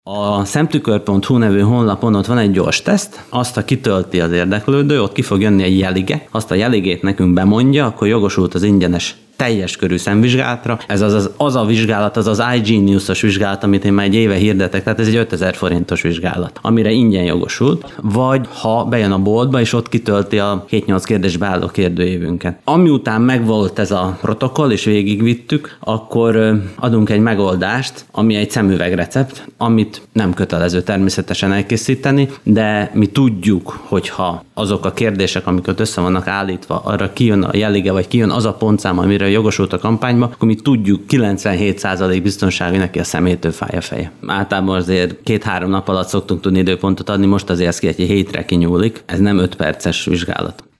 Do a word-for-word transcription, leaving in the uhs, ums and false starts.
A szemtükör pont hu nevű honlapon ott van egy gyors teszt, azt, ha kitölti az érdeklődő, ott ki fog jönni egy jelige, azt a jeligét nekünk bemondja, akkor jogosult az ingyenes teljes körű szemvizsgálatra. Ez az, az, az a vizsgálat, az az iGenius-os vizsgálat, amit én már egy éve hirdetek, tehát ez egy ötezer forintos vizsgálat, amire ingyen jogosult, vagy ha bejön a boltba, és ott kitölti a hét-nyolc kérdésbe álló kérdőívünket. Ami után megvolt ez a protokoll, és végigvittük, akkor adunk egy megoldást, ami egy szemüvegrecept, amit nem kötelező természetesen elkészíteni, de mi tudjuk, hogyha azok a kérdések, amiket össze vannak állítva, arra kijön a jelige, vagy kijön az a pontszám, amire jogosult a kampányba, akkor mi tudjuk kilencvenhét százalék biztonság, neki a szemétől fáj a feje. Általában azért két-három nap alatt szoktunk tudni időpontot adni, most azért ez ki egy hétre kinyúlik, ez nem öt perces vizsgálat.